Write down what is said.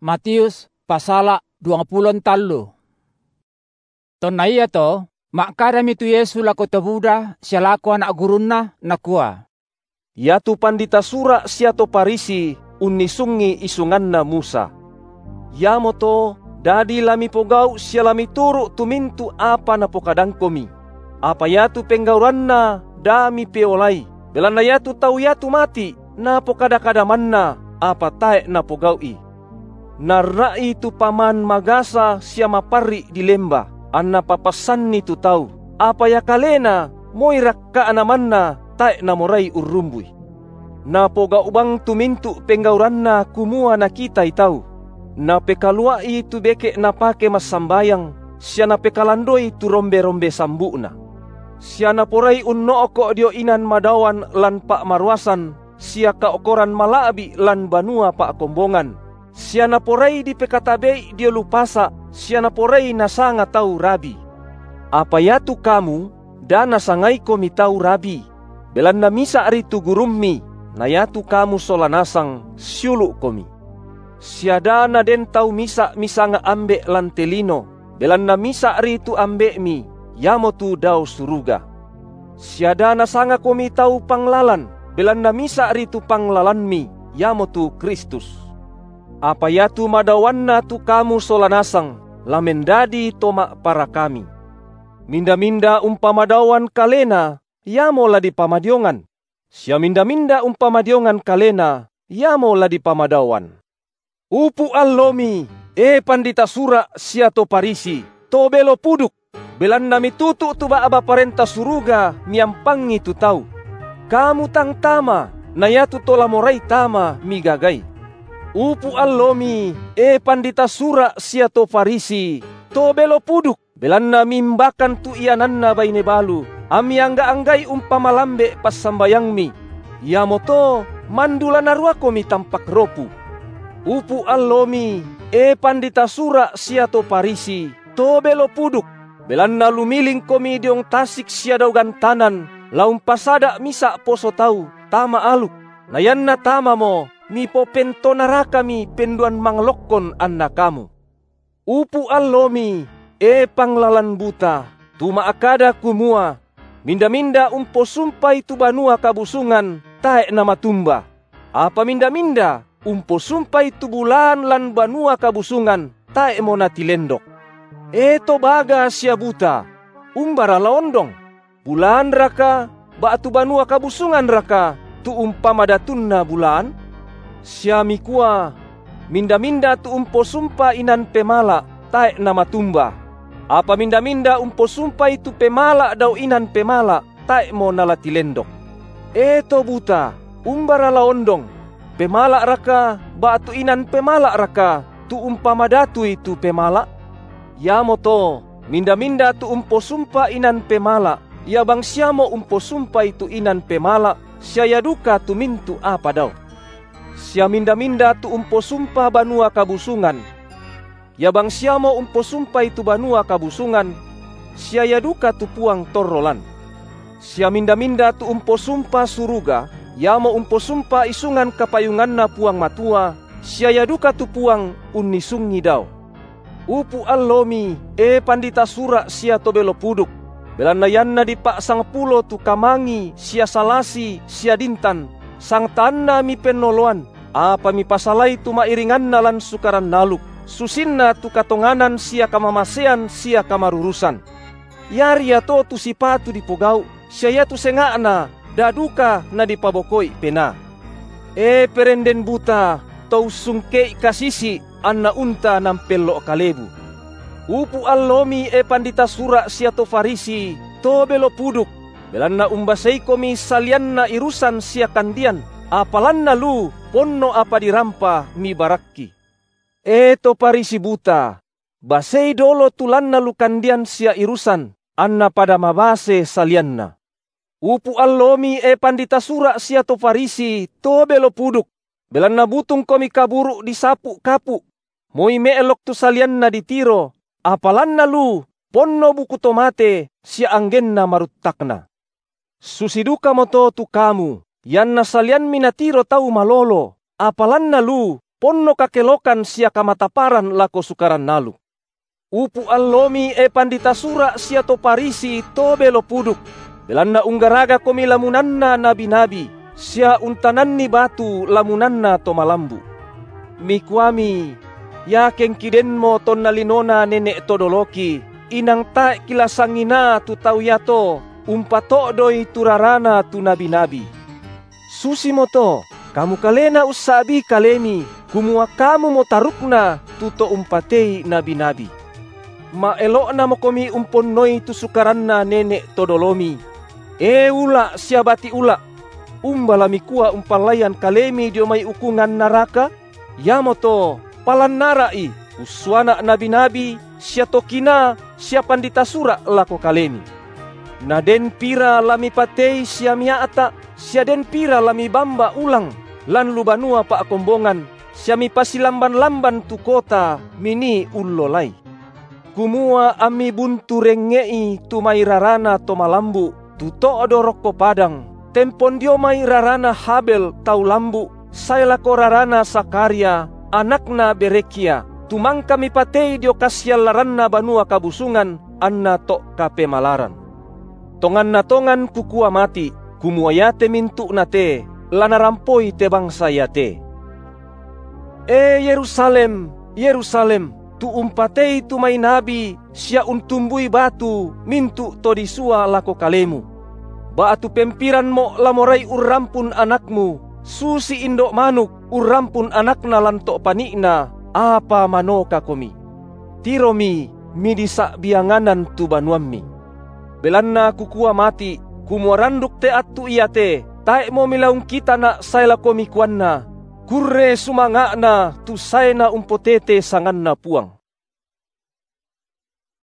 Matius pasala 23. Tonaya to, makadami tu Yesu lako to Buddha siya lako anak gurunna nakua. Yatu pandita sura siato parisi unisungi isunganna Musa. Yamo to dadi lami pogau siya lami turu tumintu apa na pokadang komi. Apa yatu penggauranna dami peolai. Belanda yatu tau yatu mati na pokada-kadamanna apa tae na pogaui. Narai tu paman magasa siya mapari di lemba. Anna papasan ni tu tau. Apa ya kalena moirak ka anamanna tae na morai urrumbui. Na pogaubang tumintu penggauranna kumua na kita itau. Na pekaluai tu beke na pake masambayang. Siya na pekalandoi tu rombe-rombe sambuna. Siya na porai unnooko dio inan madawan lan pak marwasan. Siya kaokoran malabi lan banua pak kombongan. Siya na porai di pekatabei dio lupasa. Siya na porai nasanga tau rabi. Apa yatu kamu dana sangai komi tau rabi. Belan na misa ari tu gurummi. Na yatu kamu solanasang siulu komi. Siya dana den tau misa nga ambe lan telino. Belan na misa ari tu ambe mi. Yamo tu dau suruga. Siya dana sanga komi tau panglalan. Belan na misa ari tu panglalan mi. Yamo tu Kristus. Apa yatu madawanna tu kamu solanasang, lamendadi toma para kami. Minda-minda umpamadawan kalena, yamo ladi pamadiongan. Sia minda-minda umpamadiongan kalena, yamo ladi pamadawan. Upu allomi, pandita sura siato parisi, to belo puduk. Belan nami tutu tu baaba parenta suruga, miampangi tu tau. Kamu tang tama, nayatu tola morai tama migagay. Upu allomi, pandita sura siato parisi, to belo puduk. Belan na mimbakan tu iananna baine balu, ami angga-anggai umpamalambe pas sambayang mi. Yamo to, mandula narua komi tampak ropu. Upu allomi, pandita sura siato parisi, to belo puduk. Belan na lumiling komi diong tasik siadaw gantanan, laum pasada misa poso tau, tama aluk. Nayan na tama mo, mi po pento naraka mi penduan manglokon anna kamu. Upu allomi, panglalan buta, tuma akada kumua. Minda-minda umpo sumpai tu banua kabusungan, tae na matumba. Apa minda-minda, umpo sumpai tu bulan lan banua kabusungan, tae mo natilendok. To baga siya buta, umbara laondong. Bulan raka, baatu banua kabusungan raka, tu umpamadatun na bulan. Siya mikua, minda-minda tu umpo sumpa inan pemala, tae na matumba. Apa minda-minda umpo sumpa itu pemala daw inan pemala, tae mo nalatilendok. To buta, umbara laondong. Pemala raka, baatu inan pemala raka, tu umpamadatu itu pemala. Yamo to, minda-minda tu umpo sumpa inan pemala, yabang siya mo umpo sumpa itu inan pemala, siya yaduka tu mintu apa daw. Siya minda-minda tu umpo sumpa banua kabusungan. Yabang siya mo umpo sumpa itu banua kabusungan, siya yaduka tu puang torrolan. Siya minda-minda tu umpo sumpa suruga, yamo umpo sumpa isungan kapayungan na puang matua, siya yaduka tu puang unisungi daw. Upu allomi, pandita sura siya to belo puduk. Belan na yan na di pa sang pulo tu kamangi, siya salasi, siya dintan, sang tanda mi penoloan. Apa mi pasalay tu mairingan na lan sukaran naluk. Susin na tu katonganan siya kamamasean, siya kamarurusan. Yari to tu sipatu di pogau, siya tu senga na, daduka na di pabokoy pena. Perenden buta, tau sungkei kasisi, anna unta ng pelo kalebu. Upu allomi pandita sura siya to farisi, to belo puduk. Belan na umbasay komi salian na irusan siya kandian. Apalan na lu, ponno apa dirampa mi barakki. To parisi buta, basay dolo tulan na lukandian siya irusan, anna pada mabase salian na. Upu allomi pandita sura siya to farisi, to belo puduk. Belan na butung komi kaburu di sapu kapu. Moi meelok tu salian na ditiro, apalan na lu, ponno buku tomate, siya anggen na maruttak na. Susiduka mo to tu kamu, yan na salian minatiro tau malolo, apalan na lu, ponno kakelokan sia kamataparan lako sukaran nalu. Upu allomi pandita sura sia to Parisi to belo puduk. Belanna unggaraga komi lamunanna nabi-nabi, sia untananni batu lamunanna to malambu. Mikuami, yaken kidenmo ton nalinona nenek todoloki, inang ta kilasangina tu tau yato, umpato doi turarana tu nabi-nabi. Susi moto, kamu kalena usabi kalemi, kumua kamu mo tarukna tuto umpatei nabi-nabi. Ma elokna mo komi umponnoi tu sukaranna nenek todolomi. Ula siabati ula, umbalami kuah umpalayan kalemi dio mai ukungan naraka, yamoto palan narai uswana nabi-nabi sia tokina sia pandita sura lako kalemi. Naden pira lami patei sia miata, sia den pira lami bamba ulang, lan lubanua pa akombongan, sia mi pasilamban-lamban tu kota mini ullolai. Kumua ami buntu rengei tu mai rarana to malambu, tu to odorok padang, tempon dio mai rarana Habel tau lambu, saya lako rarana Sakaria, anakna Berekia, tumang kami patei dio kasial laranna banua kabusungan, anna tok kape malaran. Tongan na tongan kukua mati, kumua yate mintu nate, lana rampoi te bangsa yate. Yerusalem, Yerusalem, tu umpatei tu mai nabi, sia untumbui batu, mintu to disua lako kalemu. Batu pempiran mo lamorai urrampun anakmu, susi indok manuk urrampun anakna lantok panikna, apa manoka komi. Tiromi, midisa bianganan tu banuammi. Belanna kukua mati, kumuaranduk te atu iate, tae mo milaung kita na saila komi kuanna, kurre sumangakna tu saena umpotete sanganna puang.